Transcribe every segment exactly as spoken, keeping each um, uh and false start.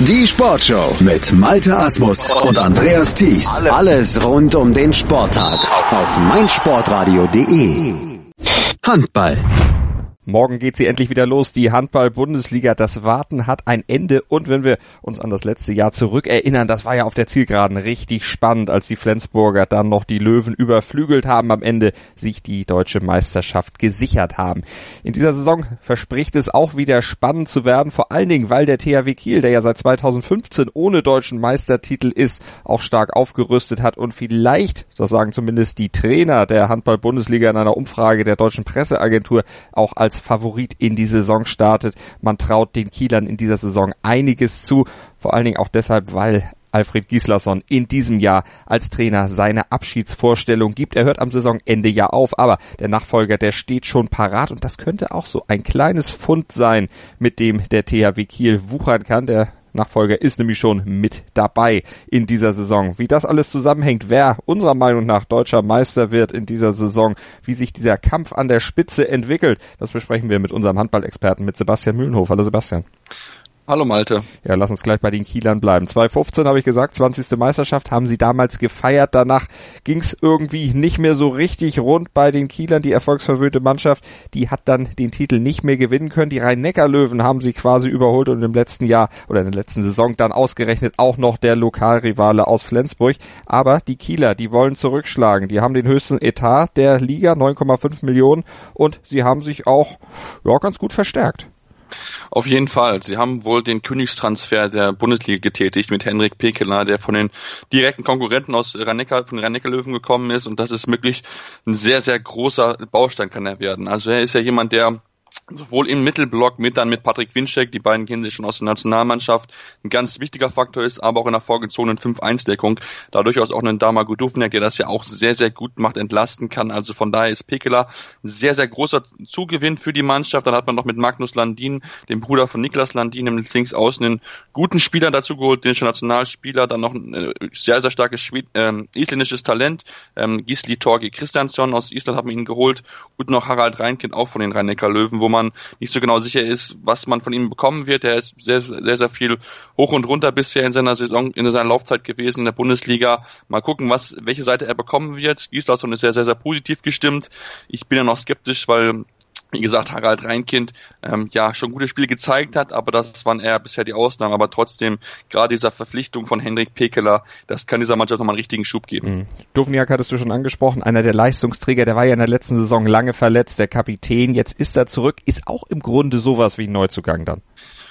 Die Sportshow mit Malte Asmus und Andreas Thies. Alles rund um den Sporttag auf meinsportradio punkt de. Handball. Morgen geht sie endlich wieder los, die Handball-Bundesliga. Das Warten hat ein Ende. Und wenn wir uns an das letzte Jahr zurückerinnern, das war ja auf der Zielgeraden richtig spannend, als die Flensburger dann noch die Löwen überflügelt haben, am Ende sich die deutsche Meisterschaft gesichert haben. In dieser Saison verspricht es auch wieder spannend zu werden, vor allen Dingen, weil der T H W Kiel, der ja seit zweitausendfünfzehn ohne deutschen Meistertitel ist, auch stark aufgerüstet hat und vielleicht, das sagen zumindest die Trainer der Handball-Bundesliga in einer Umfrage der deutschen Presseagentur, auch als Favorit in die Saison startet. Man traut den Kielern in dieser Saison einiges zu, vor allen Dingen auch deshalb, weil Alfred Gislason in diesem Jahr als Trainer seine Abschiedsvorstellung gibt. Er hört am Saisonende ja auf, aber der Nachfolger, der steht schon parat und das könnte auch so ein kleines Fund sein, mit dem der T H W Kiel wuchern kann. Der Nachfolger ist nämlich schon mit dabei in dieser Saison. Wie das alles zusammenhängt, wer unserer Meinung nach deutscher Meister wird in dieser Saison, wie sich dieser Kampf an der Spitze entwickelt, das besprechen wir mit unserem Handballexperten, mit Sebastian Mühlenhof. Hallo Sebastian. Hallo Malte. Ja, lass uns gleich bei den Kielern bleiben. zweitausendfünfzehn habe ich gesagt, zwanzigste Meisterschaft haben sie damals gefeiert. Danach ging es irgendwie nicht mehr so richtig rund bei den Kielern. Die erfolgsverwöhnte Mannschaft, die hat dann den Titel nicht mehr gewinnen können. Die Rhein-Neckar-Löwen haben sie quasi überholt und im letzten Jahr oder in der letzten Saison dann ausgerechnet auch noch der Lokalrivale aus Flensburg. Aber die Kieler, die wollen zurückschlagen. Die haben den höchsten Etat der Liga, neun Komma fünf Millionen, und sie haben sich auch ja, ganz gut verstärkt. Auf jeden Fall. Sie haben wohl den Königstransfer der Bundesliga getätigt mit Henrik Pekeler, der von den direkten Konkurrenten aus Rhein-Neckar, von den Rhein-Neckar-Löwen gekommen ist, und das ist wirklich ein sehr, sehr großer Baustein kann er werden. Also er ist ja jemand, der sowohl im Mittelblock mit dann mit Patrick Winczek, die beiden kennen sich schon aus der Nationalmannschaft, ein ganz wichtiger Faktor ist, aber auch in der vorgezogenen fünf eins Deckung, da durchaus auch einen Dama Guduvniak, der das ja auch sehr, sehr gut macht, entlasten kann. Also von daher ist Pekeler ein sehr, sehr großer Zugewinn für die Mannschaft. Dann hat man noch mit Magnus Landin, dem Bruder von Niklas Landin, im links außen einen guten Spieler dazu geholt, den Nationalspieler, dann noch ein sehr, sehr starkes Schwed- ähm, isländisches Talent, ähm, Gisli Torgi Kristjansson aus Island hat man ihn geholt, und noch Harald Reinkind, auch von den Rhein-Neckar-Löwen, wo man nicht so genau sicher ist, was man von ihm bekommen wird. Er ist sehr, sehr, sehr viel hoch und runter bisher in seiner Saison, in seiner Laufzeit gewesen in der Bundesliga. Mal gucken, was, welche Seite er bekommen wird. Gislason ist sehr, sehr, sehr positiv gestimmt. Ich bin ja noch skeptisch, weil, wie gesagt, Harald Reinkind ähm, ja schon gute Spiele gezeigt hat, aber das waren eher bisher die Ausnahmen. Aber trotzdem, gerade dieser Verpflichtung von Henrik Pekeler, das kann dieser Mannschaft nochmal einen richtigen Schub geben. Mhm. Duvniak hattest du schon angesprochen, einer der Leistungsträger, der war ja in der letzten Saison lange verletzt, der Kapitän, jetzt ist er zurück, ist auch im Grunde sowas wie ein Neuzugang dann.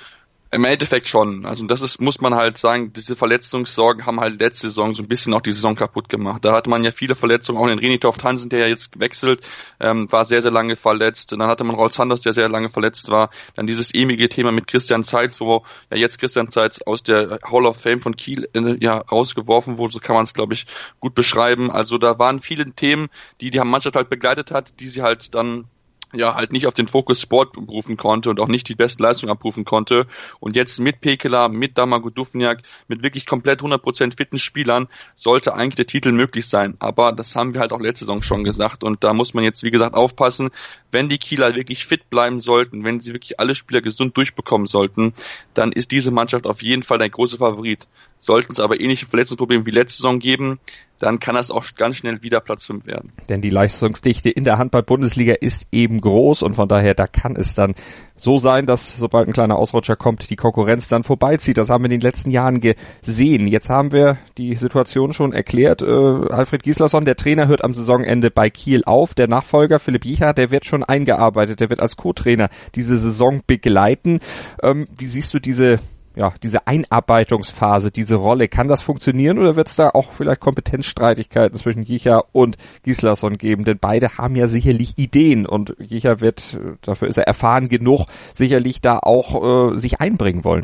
Im Endeffekt schon. Also das ist, muss man halt sagen, diese Verletzungssorgen haben halt letzte Saison so ein bisschen auch die Saison kaputt gemacht. Da hatte man ja viele Verletzungen, auch den René Toft Hansen, der ja jetzt wechselt, ähm, war sehr, sehr lange verletzt. Dann hatte man Rolf Sanders, der sehr lange verletzt war. Dann dieses ewige Thema mit Christian Zeitz, wo ja jetzt Christian Zeitz aus der Hall of Fame von Kiel äh, ja rausgeworfen wurde, so kann man es, glaube ich, gut beschreiben. Also da waren viele Themen, die die Mannschaft halt begleitet hat, die sie halt dann ja halt nicht auf den Fokus Sport berufen konnte und auch nicht die besten Leistungen abrufen konnte. Und jetzt mit Pekeler, mit Dama Guduvniak, mit wirklich komplett hundert Prozent fitten Spielern sollte eigentlich der Titel möglich sein. Aber das haben wir halt auch letzte Saison schon gesagt, und da muss man jetzt, wie gesagt, aufpassen, wenn die Kieler wirklich fit bleiben sollten, wenn sie wirklich alle Spieler gesund durchbekommen sollten, dann ist diese Mannschaft auf jeden Fall der große Favorit. Sollten es aber ähnliche Verletzungsprobleme wie letzte Saison geben, dann kann das auch ganz schnell wieder Platz fünf werden. Denn die Leistungsdichte in der Handball-Bundesliga ist eben groß, und von daher, da kann es dann so sein, dass sobald ein kleiner Ausrutscher kommt, die Konkurrenz dann vorbeizieht. Das haben wir in den letzten Jahren gesehen. Jetzt haben wir die Situation schon erklärt. Äh, Alfred Gislason, der Trainer, hört am Saisonende bei Kiel auf. Der Nachfolger Philipp Jicha, der wird schon eingearbeitet, der wird als Co-Trainer diese Saison begleiten. Ähm, wie siehst du diese ja, diese Einarbeitungsphase, diese Rolle, kann das funktionieren, oder wird es da auch vielleicht Kompetenzstreitigkeiten zwischen Jicha und Gislason geben? Denn beide haben ja sicherlich Ideen, und Jicha wird, dafür ist er erfahren genug, sicherlich da auch äh, sich einbringen wollen.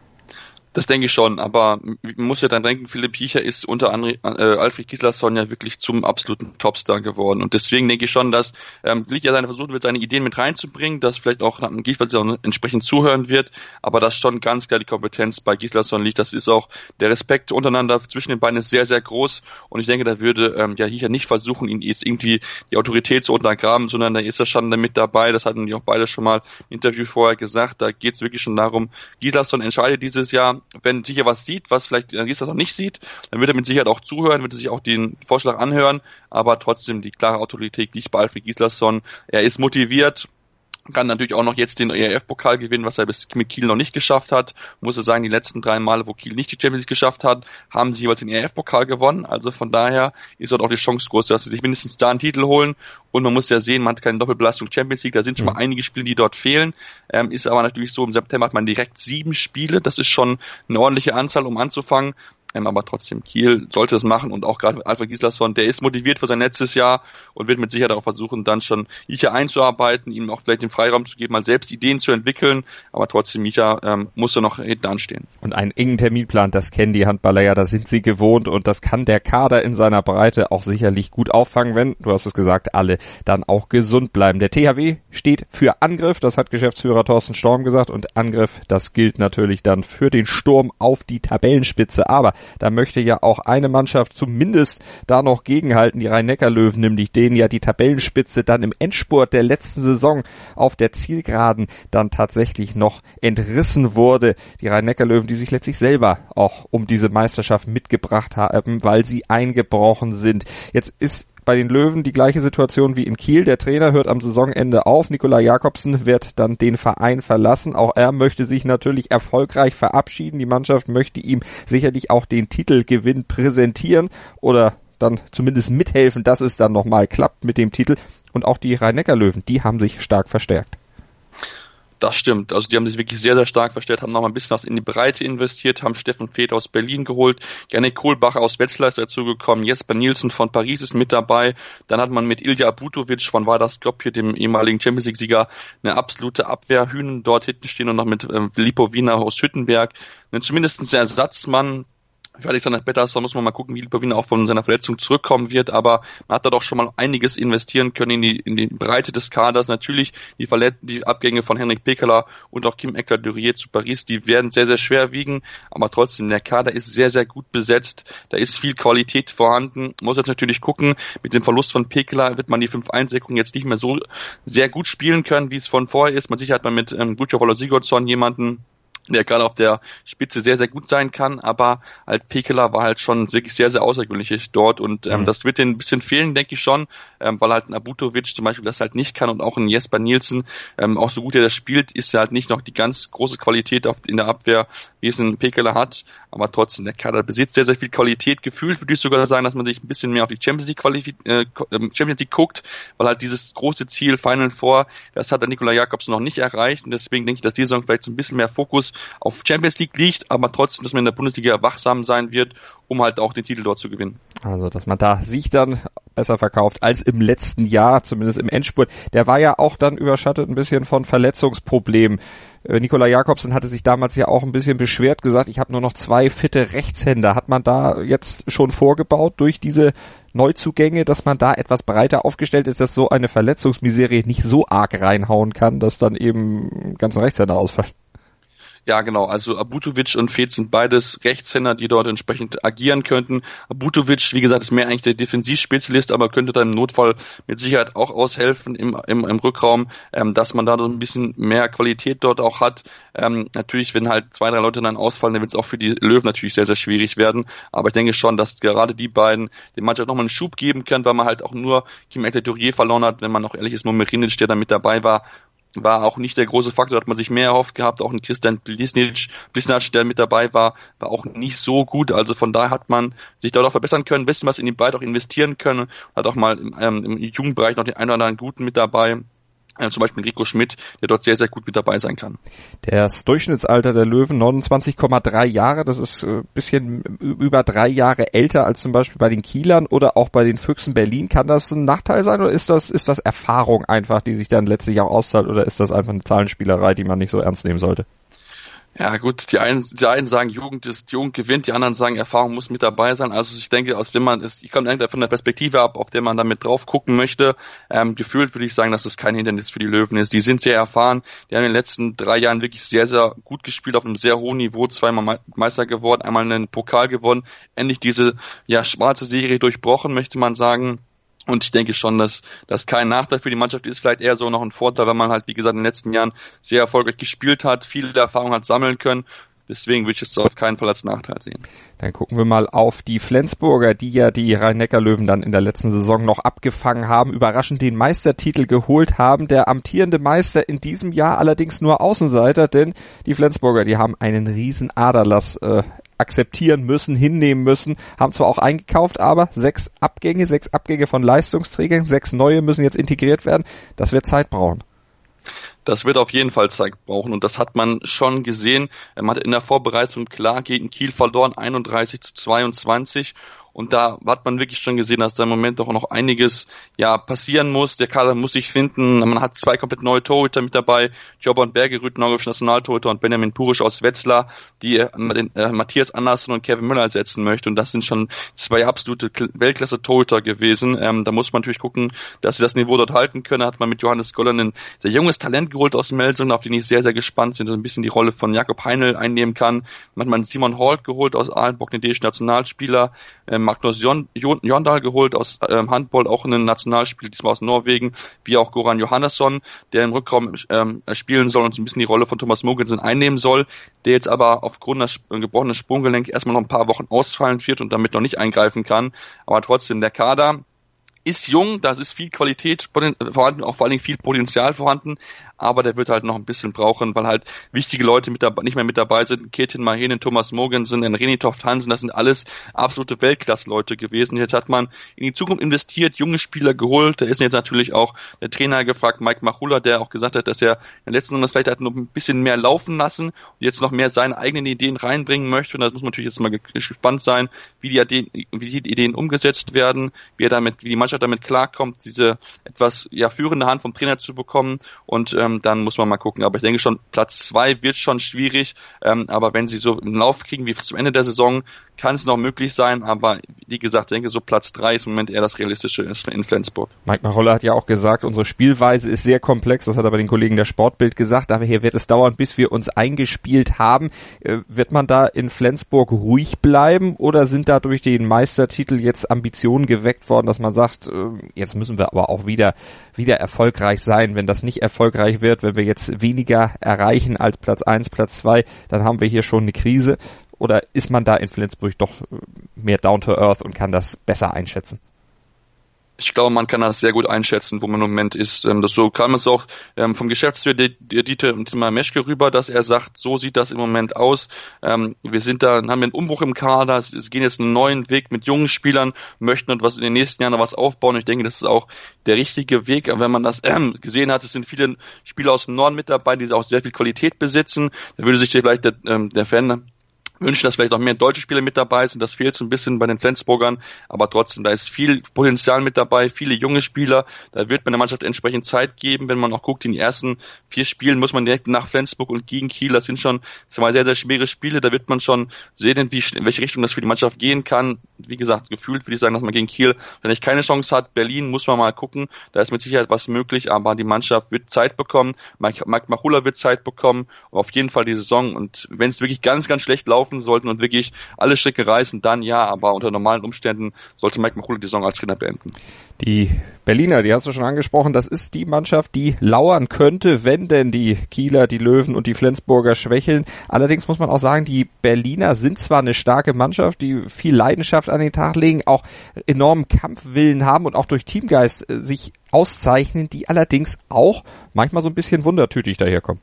Das denke ich schon, aber man muss ja dann denken, Philipp Jicha ist unter anderem äh, Alfred Gislason ja wirklich zum absoluten Topstar geworden, und deswegen denke ich schon, dass ähm, Jicha seine versuchen wird, seine Ideen mit reinzubringen, dass vielleicht auch Gislason entsprechend zuhören wird, aber dass schon ganz klar die Kompetenz bei Gislason liegt. Das ist auch, der Respekt untereinander zwischen den beiden ist sehr, sehr groß, und ich denke, da würde ähm, ja Jicha nicht versuchen, ihn jetzt irgendwie die Autorität zu untergraben, sondern da ist er schon damit dabei. Das hatten die auch beide schon mal im Interview vorher gesagt. Da geht es wirklich schon darum, Gislason entscheidet dieses Jahr, wenn Sicher was sieht, was vielleicht Giesler noch nicht sieht, dann wird er mit Sicherheit auch zuhören, wird er sich auch den Vorschlag anhören, aber trotzdem die klare Autorität liegt bei Alfred Gislason. Er ist motiviert, kann natürlich auch noch jetzt den E R F-Pokal gewinnen, was er bis mit Kiel noch nicht geschafft hat. Muss ich sagen, die letzten drei Male, wo Kiel nicht die Champions League geschafft hat, haben sie jeweils den E R F-Pokal gewonnen. Also von daher ist dort auch die Chance groß, dass sie sich mindestens da einen Titel holen. Und man muss ja sehen, man hat keine Doppelbelastung Champions League, da sind schon mal einige Spiele, die dort fehlen. Ähm, ist aber natürlich so, im September hat man direkt sieben Spiele. Das ist schon eine ordentliche Anzahl, um anzufangen. Ähm, aber trotzdem, Kiel sollte es machen und auch gerade Alfred Gislason, der ist motiviert für sein letztes Jahr und wird mit Sicherheit auch versuchen, dann schon Micha einzuarbeiten, ihm auch vielleicht den Freiraum zu geben, mal selbst Ideen zu entwickeln, aber trotzdem, Micha ähm, muss er noch hinten anstehen. Und einen engen Terminplan, das kennen die Handballer ja, da sind sie gewohnt und das kann der Kader in seiner Breite auch sicherlich gut auffangen, wenn, du hast es gesagt, alle dann auch gesund bleiben. Der T H W steht für Angriff, das hat Geschäftsführer Thorsten Storm gesagt und Angriff, das gilt natürlich dann für den Sturm auf die Tabellenspitze, aber da möchte ja auch eine Mannschaft zumindest da noch gegenhalten, die Rhein-Neckar-Löwen, nämlich denen ja die Tabellenspitze dann im Endspurt der letzten Saison auf der Zielgeraden dann tatsächlich noch entrissen wurde. Die Rhein-Neckar-Löwen, die sich letztlich selber auch um diese Meisterschaft mitgebracht haben, weil sie eingebrochen sind. Jetzt ist bei den Löwen die gleiche Situation wie in Kiel. Der Trainer hört am Saisonende auf. Nikolai Jakobsen wird dann den Verein verlassen. Auch er möchte sich natürlich erfolgreich verabschieden. Die Mannschaft möchte ihm sicherlich auch den Titelgewinn präsentieren oder dann zumindest mithelfen, dass es dann nochmal klappt mit dem Titel. Und auch die Rhein-Neckar-Löwen, die haben sich stark verstärkt. Das stimmt. Also die haben sich wirklich sehr, sehr stark verstärkt, haben noch mal ein bisschen was in die Breite investiert, haben Steffen Feeth aus Berlin geholt, Janik Kohlbacher aus Wetzlar ist dazugekommen, Jesper Nielsen von Paris ist mit dabei. Dann hat man mit Ilja Abutovic von Vardar Skopje, dem ehemaligen Champions League-Sieger, eine absolute Abwehrhühnen dort hinten stehen und noch mit ähm, Filippo Wiener aus Hüttenberg. Zumindest ein Ersatzmann. Für Alexander Pettersson muss man mal gucken, wie Lipowina auch von seiner Verletzung zurückkommen wird, aber man hat da doch schon mal einiges investieren können in die in die Breite des Kaders. Natürlich die Verlet- die Abgänge von Henrik Pekeler und auch Kim Ekler-Durier zu Paris, die werden sehr, sehr schwer wiegen, aber trotzdem, der Kader ist sehr, sehr gut besetzt, da ist viel Qualität vorhanden. Man muss jetzt natürlich gucken, mit dem Verlust von Pekeler wird man die fünf eins Deckung jetzt nicht mehr so sehr gut spielen können, wie es von vorher ist. Man sicher hat man mit ähm, Gutschau Sigurdsson jemanden, der gerade auf der Spitze sehr, sehr gut sein kann, aber halt Pekeler war halt schon wirklich sehr, sehr außergewöhnlich dort und ähm, mhm. das wird denen ein bisschen fehlen, denke ich schon, ähm, weil halt ein Abutovic zum Beispiel das halt nicht kann und auch ein Jesper Nielsen, ähm, auch so gut er das spielt, ist er halt nicht noch die ganz große Qualität auf, in der Abwehr, wie es ein Pekeler hat, aber trotzdem, der Kader besitzt sehr, sehr viel Qualität. Gefühlt würde ich sogar sagen, dass man sich ein bisschen mehr auf die Champions League, Qualif- äh, Champions League guckt, weil halt dieses große Ziel Final Four, das hat der Nikolai Jakobsen noch nicht erreicht und deswegen denke ich, dass die Saison vielleicht so ein bisschen mehr Fokus auf Champions League liegt, aber trotzdem, dass man in der Bundesliga wachsam sein wird, um halt auch den Titel dort zu gewinnen. Also, dass man da sich dann besser verkauft als im letzten Jahr, zumindest im Endspurt. Der war ja auch dann überschattet ein bisschen von Verletzungsproblemen. Äh, Nikolai Jakobsen hatte sich damals ja auch ein bisschen beschwert, gesagt, ich habe nur noch zwei fitte Rechtshänder. Hat man da jetzt schon vorgebaut durch diese Neuzugänge, dass man da etwas breiter aufgestellt ist, dass so eine Verletzungsmiserie nicht so arg reinhauen kann, dass dann eben ganzen Rechtshänder ausfallen? Ja, genau. Also Abutovic und Feeth sind beides Rechtshänder, die dort entsprechend agieren könnten. Abutovic, wie gesagt, ist mehr eigentlich der Defensivspezialist, aber könnte dann im Notfall mit Sicherheit auch aushelfen im, im, im Rückraum, ähm, dass man da so ein bisschen mehr Qualität dort auch hat. Ähm, natürlich, wenn halt zwei, drei Leute dann ausfallen, dann wird es auch für die Löwen natürlich sehr, sehr schwierig werden. Aber ich denke schon, dass gerade die beiden dem Mannschaft nochmal einen Schub geben können, weil man halt auch nur Kim Ekler-Durier verloren hat, wenn man auch ehrlich ist, Momerinic, der da mit dabei war, war auch nicht der große Faktor, hat man sich mehr erhofft gehabt, auch ein Christian Blisnic, Blisnac, der mit dabei war, war auch nicht so gut, also von daher hat man sich dort auch verbessern können, ein bisschen was in die Breite auch investieren können, hat auch mal im, ähm, im Jugendbereich noch den einen oder anderen Guten mit dabei, äh, zum Beispiel Rico Schmidt, der dort sehr, sehr gut mit dabei sein kann. Das Durchschnittsalter der Löwen neunundzwanzig Komma drei Jahre, das ist ein bisschen über drei Jahre älter als zum Beispiel bei den Kielern oder auch bei den Füchsen Berlin. Kann das ein Nachteil sein oder ist das, ist das Erfahrung einfach, die sich dann letztlich auch auszahlt oder ist das einfach eine Zahlenspielerei, die man nicht so ernst nehmen sollte? Ja gut, die einen, die einen sagen, Jugend ist, Jugend gewinnt, die anderen sagen, Erfahrung muss mit dabei sein. Also ich denke, aus wenn man ist, ich komme von der Perspektive ab, auf der man damit drauf gucken möchte. Ähm, gefühlt würde ich sagen, dass es kein Hindernis für die Löwen ist. Die sind sehr erfahren, die haben in den letzten drei Jahren wirklich sehr, sehr gut gespielt, auf einem sehr hohen Niveau, zweimal Meister geworden, einmal einen Pokal gewonnen, endlich diese ja schwarze Serie durchbrochen, möchte man sagen. Und ich denke schon, dass das kein Nachteil für die Mannschaft ist, vielleicht eher so noch ein Vorteil, wenn man halt, wie gesagt, in den letzten Jahren sehr erfolgreich gespielt hat, viele Erfahrungen hat sammeln können. Deswegen würde ich es auf keinen Fall als Nachteil sehen. Dann gucken wir mal auf die Flensburger, die ja die Rhein-Neckar-Löwen dann in der letzten Saison noch abgefangen haben, überraschend den Meistertitel geholt haben. Der amtierende Meister in diesem Jahr allerdings nur Außenseiter, denn die Flensburger, die haben einen riesen Aderlass äh, akzeptieren müssen, hinnehmen müssen, haben zwar auch eingekauft, aber sechs Abgänge, sechs Abgänge von Leistungsträgern, sechs neue müssen jetzt integriert werden. Das wird Zeit brauchen. Das wird auf jeden Fall Zeit brauchen und das hat man schon gesehen. Man hat in der Vorbereitung klar gegen Kiel verloren, einunddreißig zu zweiundzwanzig. Und da hat man wirklich schon gesehen, dass da im Moment auch noch einiges ja passieren muss. Der Kader muss sich finden. Man hat zwei komplett neue Torhüter mit dabei. Jobbern Bergerud, norwegischer Nationaltorhüter, und Benjamin Purisch aus Wetzlar, die äh, äh, Matthias Andersson und Kevin Müller ersetzen möchte. Und das sind schon zwei absolute Weltklasse-Torhüter gewesen. Ähm, da muss man natürlich gucken, dass sie das Niveau dort halten können. Da hat man mit Johannes Goller ein sehr junges Talent geholt aus Melsungen, auf den ich sehr, sehr gespannt bin, so ein bisschen die Rolle von Jakob Heinl einnehmen kann. Man hat man Simon Holt geholt aus Ahlenbock, den dänischen Nationalspieler. Ähm, Magnus Jondal geholt aus ähm, Handball, auch ein Nationalspieler, diesmal aus Norwegen, wie auch Goran Johannesson, der im Rückraum ähm, spielen soll und so ein bisschen die Rolle von Thomas Mogensen einnehmen soll, der jetzt aber aufgrund des gebrochenen Sprunggelenk erstmal noch ein paar Wochen ausfallen wird und damit noch nicht eingreifen kann. Aber trotzdem, der Kader ist jung, da ist viel Qualität vorhanden, auch vor allen Dingen viel Potenzial vorhanden, aber der wird halt noch ein bisschen brauchen, weil halt wichtige Leute mit dabei, nicht mehr mit dabei sind. Ketin Mahenen, Thomas Mogensen, René Toft Hansen, das sind alles absolute Weltklasse-Leute gewesen. Jetzt hat man in die Zukunft investiert, junge Spieler geholt. Da ist jetzt natürlich auch der Trainer gefragt, Mike Machula, der auch gesagt hat, dass er in der letzten Runde vielleicht halt noch ein bisschen mehr laufen lassen und jetzt noch mehr seine eigenen Ideen reinbringen möchte. Und da muss man natürlich jetzt mal gespannt sein, wie die Ideen, wie die Ideen umgesetzt werden, wie er damit, wie die Mannschaft damit klarkommt, diese etwas ja führende Hand vom Trainer zu bekommen. Und ähm, dann muss man mal gucken. Aber ich denke schon, Platz zwei wird schon schwierig. Ähm, aber wenn sie so einen Lauf kriegen wie zum Ende der Saison, kann es noch möglich sein. Aber wie gesagt, ich denke, so Platz drei ist im Moment eher das Realistische in Flensburg. Mike Marolla hat ja auch gesagt, unsere Spielweise ist sehr komplex. Das hat aber den Kollegen der Sportbild gesagt. Aber hier wird es dauern, bis wir uns eingespielt haben. Äh, wird man da in Flensburg ruhig bleiben oder sind da durch den Meistertitel jetzt Ambitionen geweckt worden, dass man sagt, äh, jetzt müssen wir aber auch wieder, wieder erfolgreich sein. Wenn das nicht erfolgreich wird, wenn wir jetzt weniger erreichen als Platz eins, Platz zwei, dann haben wir hier schon eine Krise. Oder ist man da in Flensburg doch mehr down to earth und kann das besser einschätzen? Ich glaube, man kann das sehr gut einschätzen, wo man im Moment ist. Das so kam es auch ähm, vom Geschäftsführer Dieter Meschke rüber, dass er sagt, so sieht das im Moment aus. Ähm, wir sind da, haben einen Umbruch im Kader, es gehen jetzt einen neuen Weg mit jungen Spielern, möchten und was in den nächsten Jahren noch was aufbauen. Ich denke, das ist auch der richtige Weg. Wenn man das ähm, gesehen hat, es sind viele Spieler aus dem Norden mit dabei, die auch sehr viel Qualität besitzen. Da würde sich vielleicht der, ähm, der Fan wünschen, dass vielleicht auch mehr deutsche Spieler mit dabei sind. Das fehlt so ein bisschen bei den Flensburgern, aber trotzdem, da ist viel Potenzial mit dabei, viele junge Spieler. Da wird man der Mannschaft entsprechend Zeit geben. Wenn man auch guckt, in den ersten vier Spielen muss man direkt nach Flensburg und gegen Kiel, das sind schon zwei sehr, sehr schwere Spiele. Da wird man schon sehen, wie, in welche Richtung das für die Mannschaft gehen kann. Wie gesagt, gefühlt würde ich sagen, dass man gegen Kiel vielleicht keine Chance hat. Berlin muss man mal gucken. Da ist mit Sicherheit was möglich, aber die Mannschaft wird Zeit bekommen. Mike, Mike Machula wird Zeit bekommen. Auf jeden Fall die Saison. Und wenn es wirklich ganz, ganz schlecht laufen sollten und wirklich alle Stricke reißen, dann ja, aber unter normalen Umständen sollte Mike Machula die Saison als Trainer beenden. Die Berliner, die hast du schon angesprochen, das ist die Mannschaft, die lauern könnte, wenn denn die Kieler, die Löwen und die Flensburger schwächeln. Allerdings muss man auch sagen, die Berliner sind zwar eine starke Mannschaft, die viel Leidenschaft an den Tag legen, auch enormen Kampfwillen haben und auch durch Teamgeist äh, sich auszeichnen, die allerdings auch manchmal so ein bisschen wundertütig daherkommen.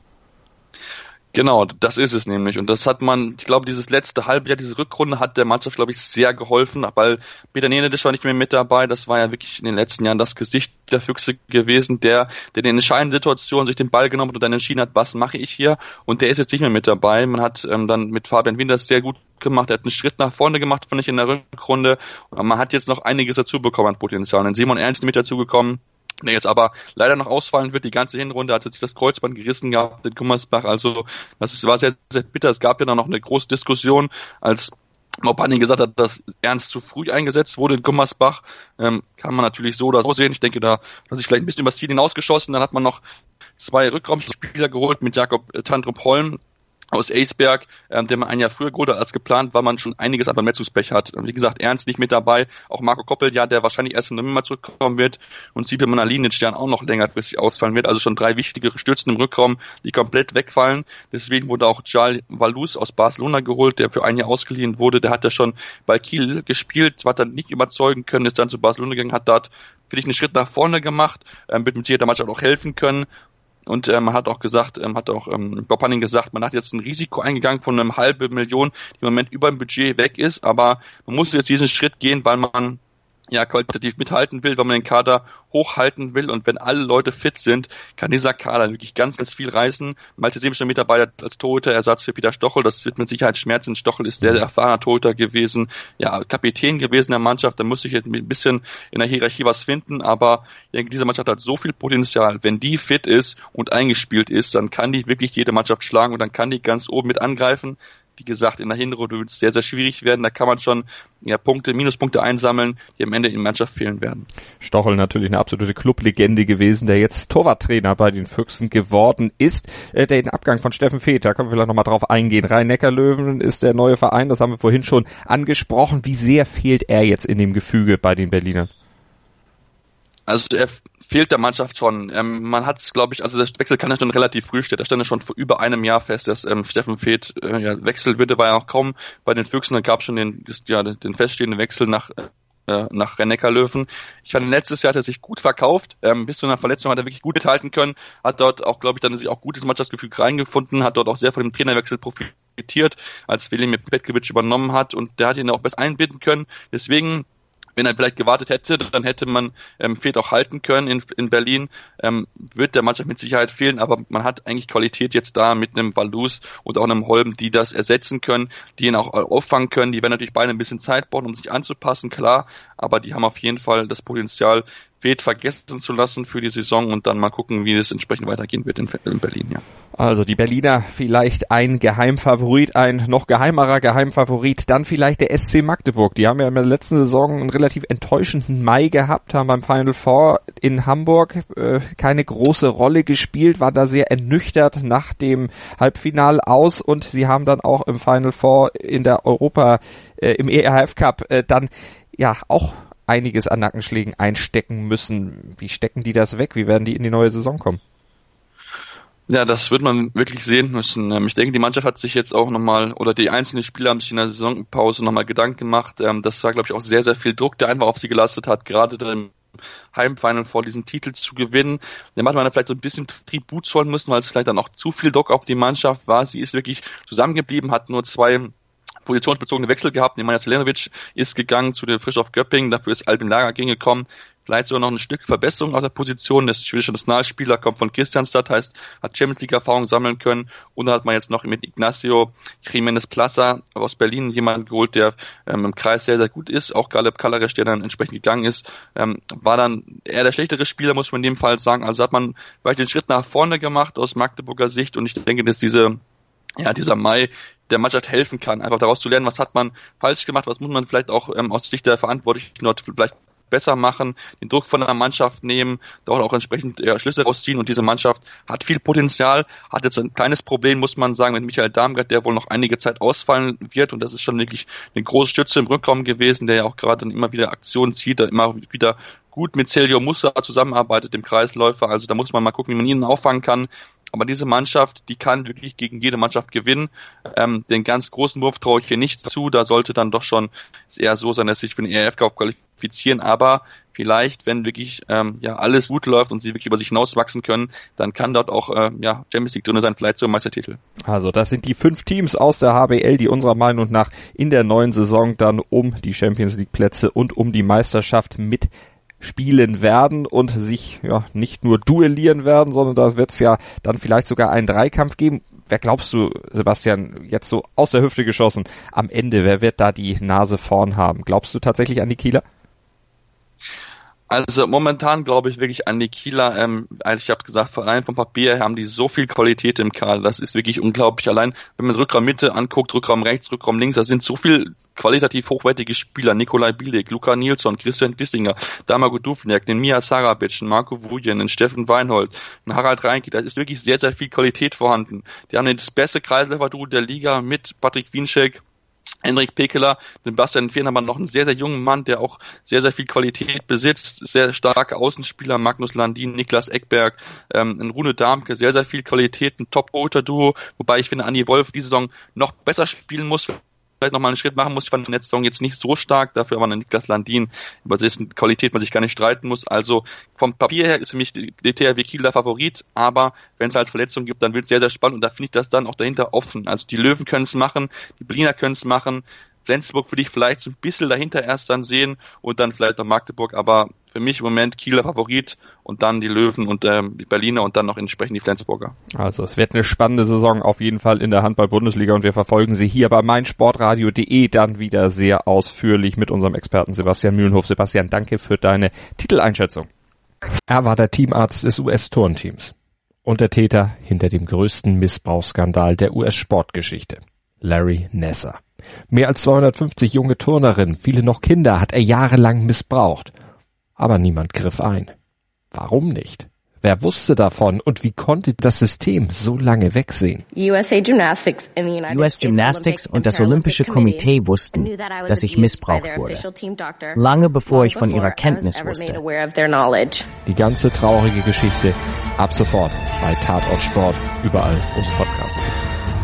Genau, das ist es nämlich. Und das hat man, ich glaube, dieses letzte Halbjahr, diese Rückrunde hat der Mannschaft, glaube ich, sehr geholfen, weil Peter Nenadisch war nicht mehr mit dabei. Das war ja wirklich in den letzten Jahren das Gesicht der Füchse gewesen, der, der in entscheidenden Situationen sich den Ball genommen hat und dann entschieden hat, was mache ich hier? Und der ist jetzt nicht mehr mit dabei. Man hat ähm, dann mit Fabian Winders sehr gut gemacht. Er hat einen Schritt nach vorne gemacht, fand ich, in der Rückrunde. Und man hat jetzt noch einiges dazu bekommen an Potenzial. Und Simon Ernst mit dazu gekommen, der jetzt aber leider noch ausfallen wird. Die ganze Hinrunde hat sich das Kreuzband gerissen gehabt in Gummersbach. Also das war sehr, sehr bitter. Es gab ja dann noch eine große Diskussion, als Maupanning gesagt hat, dass Ernst zu früh eingesetzt wurde in Gummersbach. Ähm, kann man natürlich so oder so sehen. Ich denke, da hat sich vielleicht ein bisschen übers Ziel hinausgeschossen. Dann hat man noch zwei Rückraumspieler geholt mit Jakob Tandrup Holm aus Eisberg, ähm, der man ein Jahr früher geholt hat als geplant, weil man schon einiges an Verletzungspech hat. Und wie gesagt, Ernst nicht mit dabei, auch Marco Koppel, ja, der wahrscheinlich erst im November zurückkommen wird und Sibyl Manalinic, der auch noch längerfristig ausfallen wird. Also schon drei wichtige Stützen im Rückraum, die komplett wegfallen. Deswegen wurde auch Jal Valus aus Barcelona geholt, der für ein Jahr ausgeliehen wurde. Der hat ja schon bei Kiel gespielt, hat dann nicht überzeugen können, ist dann zu Barcelona gegangen, hat dort für dich einen Schritt nach vorne gemacht, ähm, wird mit Sicherheit der Mannschaft auch helfen können. Und äh, man hat auch gesagt, ähm, hat auch ähm, Bob Hanning gesagt, man hat jetzt ein Risiko eingegangen von einem halben Million, die im Moment über dem Budget weg ist, aber man muss jetzt diesen Schritt gehen, weil man ja qualitativ mithalten will, weil man den Kader hochhalten will, und wenn alle Leute fit sind, kann dieser Kader wirklich ganz, ganz viel reißen. Malte Siem schon mit dabei als Torhüter-Ersatz für Peter Stochel, das wird mit Sicherheit schmerzen. Stochel ist sehr, sehr erfahrener Torhüter gewesen, ja, Kapitän gewesen der Mannschaft, da muss ich jetzt ein bisschen in der Hierarchie was finden, aber ich denke, diese Mannschaft hat so viel Potenzial. Wenn die fit ist und eingespielt ist, dann kann die wirklich jede Mannschaft schlagen und dann kann die ganz oben mit angreifen. Wie gesagt, in der Hinrunde wird es sehr, sehr schwierig werden. Da kann man schon ja, Punkte, Minuspunkte einsammeln, die am Ende in der Mannschaft fehlen werden. Stochel natürlich eine absolute Clublegende gewesen, der jetzt Torwarttrainer bei den Füchsen geworden ist. Äh, den Abgang von Steffen Feeth, da können wir vielleicht nochmal drauf eingehen. Rhein-Neckar-Löwen ist der neue Verein, das haben wir vorhin schon angesprochen. Wie sehr fehlt er jetzt in dem Gefüge bei den Berlinern? Also er fehlt der Mannschaft schon. Ähm, man hat es, glaube ich, also der Wechsel kann ja schon relativ früh stehen. Da stand ja schon vor über einem Jahr fest, dass ähm, Steffen Feeth äh, ja, wechseln würde, war ja auch kaum bei den Füchsen. Dann gab es schon den, ja, den feststehenden Wechsel nach äh, nach Rhein-Neckar-Löwen. Ich fand, letztes Jahr hat er sich gut verkauft. Ähm, bis zu einer Verletzung hat er wirklich gut mithalten können. Hat dort auch, glaube ich, dann sich auch gutes Mannschaftsgefühl reingefunden. Hat dort auch sehr von dem Trainerwechsel profitiert, als Velimir Petkovic übernommen hat. Und der hat ihn auch besser einbinden können. Deswegen, wenn er vielleicht gewartet hätte, dann hätte man ähm, Feeth auch halten können in, in Berlin. Ähm, wird der Mannschaft mit Sicherheit fehlen, aber man hat eigentlich Qualität jetzt da mit einem Valus und auch einem Holm, die das ersetzen können, die ihn auch auffangen können. Die werden natürlich beide ein bisschen Zeit brauchen, um sich anzupassen, klar, aber die haben auf jeden Fall das Potenzial, Feeth vergessen zu lassen für die Saison und dann mal gucken, wie es entsprechend weitergehen wird in, in Berlin, ja. Also die Berliner vielleicht ein Geheimfavorit, ein noch geheimerer Geheimfavorit, dann vielleicht der S C Magdeburg. Die haben ja in der letzten Saison einen relativ enttäuschenden Mai gehabt, haben beim Final Four in Hamburg äh, keine große Rolle gespielt, waren da sehr ernüchtert nach dem Halbfinal aus und sie haben dann auch im Final Four in der Europa, äh, im E R F Cup äh, dann ja auch einiges an Nackenschlägen einstecken müssen. Wie stecken die das weg? Wie werden die in die neue Saison kommen? Ja, das wird man wirklich sehen müssen. Ich denke, die Mannschaft hat sich jetzt auch nochmal, oder die einzelnen Spieler haben sich in der Saisonpause nochmal Gedanken gemacht. Das war, glaube ich, auch sehr, sehr viel Druck, der einfach auf sie gelastet hat, gerade im Heimfinal vor diesen Titel zu gewinnen. Da hat man vielleicht so ein bisschen Tribut zollen müssen, weil es vielleicht dann auch zu viel Druck auf die Mannschaft war. Sie ist wirklich zusammengeblieben, hat nur zwei positionsbezogene Wechsel gehabt. Nemanja Selenovic ist gegangen zu der Frischhoff Göppingen, dafür ist Albin Lager gekommen. Vielleicht sogar noch ein Stück Verbesserung auf der Position. Der schwedische Nationalspieler kommt von Kristianstad, heißt, hat Champions League Erfahrung sammeln können. Und dann hat man jetzt noch mit Ignacio Jiménez Plaza aus Berlin jemanden geholt, der ähm, im Kreis sehr, sehr gut ist. Auch Galeb Kalaric, der dann entsprechend gegangen ist, ähm, war dann eher der schlechtere Spieler, muss man in dem Fall sagen. Also hat man vielleicht den Schritt nach vorne gemacht aus Magdeburger Sicht. Und ich denke, dass diese, ja, dieser Mai der Mannschaft helfen kann, einfach daraus zu lernen, was hat man falsch gemacht, was muss man vielleicht auch ähm, aus Sicht der Verantwortlichen dort vielleicht besser machen, den Druck von der Mannschaft nehmen, dort auch entsprechend ja, Schlüsse rausziehen, und diese Mannschaft hat viel Potenzial, hat jetzt ein kleines Problem, muss man sagen, mit Michael Darmgard, der wohl noch einige Zeit ausfallen wird, und das ist schon wirklich eine große Stütze im Rückraum gewesen, der ja auch gerade dann immer wieder Aktionen zieht, der immer wieder gut mit Celio Musa zusammenarbeitet, dem Kreisläufer, also da muss man mal gucken, wie man ihn auffangen kann. Aber diese Mannschaft, die kann wirklich gegen jede Mannschaft gewinnen. Ähm, den ganz großen Wurf traue ich hier nicht zu. Da sollte dann doch schon es eher so sein, dass sie sich für den E R F-Cup qualifizieren. Aber vielleicht, wenn wirklich ähm, ja alles gut läuft und sie wirklich über sich hinauswachsen können, dann kann dort auch äh, ja Champions League drin sein, vielleicht zum Meistertitel. Also das sind die fünf Teams aus der H B L, die unserer Meinung nach in der neuen Saison dann um die Champions League-Plätze und um die Meisterschaft mit spielen werden und sich ja nicht nur duellieren werden, sondern da wird es ja dann vielleicht sogar einen Dreikampf geben. Wer glaubst du, Sebastian, jetzt so aus der Hüfte geschossen, am Ende, wer wird da die Nase vorn haben? Glaubst du tatsächlich an die Kieler? Also momentan glaube ich wirklich an die Kieler, ähm, also ich habe gesagt, rein vom Papier haben die so viel Qualität im Kader, das ist wirklich unglaublich. Allein, wenn man Rückraum Mitte anguckt, Rückraum rechts, Rückraum links, da sind so viel qualitativ hochwertige Spieler, Nikolai Bielik, Luca Nilsson, Christian Dissinger, Damago Duvniak, den Mia Sarabic, Marco Vujen, den Steffen Weinhold, den Harald Reinke, da ist wirklich sehr, sehr viel Qualität vorhanden. Die haben das beste Kreisläufer-Duo der Liga mit Patrick Wienschek, Henrik Pekeler, den Bastian Fehren, aber noch einen sehr, sehr jungen Mann, der auch sehr, sehr viel Qualität besitzt, sehr starke Außenspieler, Magnus Landin, Niklas Eckberg, ähm, ein Rune Darmke, sehr, sehr viel Qualität, ein Top-Torhüter-Duo, wobei ich finde, Andi Wolf diese Saison noch besser spielen muss, vielleicht nochmal einen Schritt machen muss. Ich fand in der Saison jetzt nicht so stark, dafür aber Niklas Landin, über dessen Qualität man sich gar nicht streiten muss. Also vom Papier her ist für mich die T H W Kiel der Favorit, aber wenn es halt Verletzungen gibt, dann wird es sehr, sehr spannend und da finde ich das dann auch dahinter offen. Also die Löwen können es machen, die Berliner können es machen, Flensburg würde ich vielleicht so ein bisschen dahinter erst dann sehen und dann vielleicht noch Magdeburg, aber für mich im Moment Kieler Favorit und dann die Löwen und ähm, die Berliner und dann noch entsprechend die Flensburger. Also es wird eine spannende Saison auf jeden Fall in der Handball-Bundesliga und wir verfolgen sie hier bei meinsportradio punkt de dann wieder sehr ausführlich mit unserem Experten Sebastian Mühlenhof. Sebastian, danke für deine Titeleinschätzung. Er war der Teamarzt des U S-Turnteams und der Täter hinter dem größten Missbrauchsskandal der U S-Sportgeschichte, Larry Nassar. Mehr als zweihundertfünfzig junge Turnerinnen, viele noch Kinder, hat er jahrelang missbraucht. Aber niemand griff ein. Warum nicht? Wer wusste davon und wie konnte das System so lange wegsehen? U S Gymnastics und das Olympische Komitee wussten, dass ich missbraucht wurde, lange bevor ich von ihrer Kenntnis wusste. Die ganze traurige Geschichte ab sofort bei Tatort Sport, überall, wo es Podcasts gibt.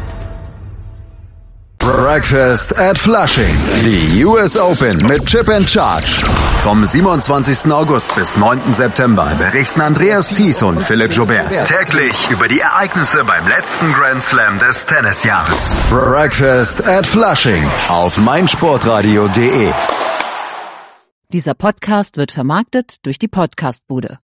Breakfast at Flushing. Die U S Open mit Chip and Charge. Vom siebenundzwanzigsten August bis neunten September berichten Andreas Thies und Philipp Joubert täglich über die Ereignisse beim letzten Grand Slam des Tennisjahres. Breakfast at Flushing auf meinsportradio punkt de. Dieser Podcast wird vermarktet durch die Podcastbude.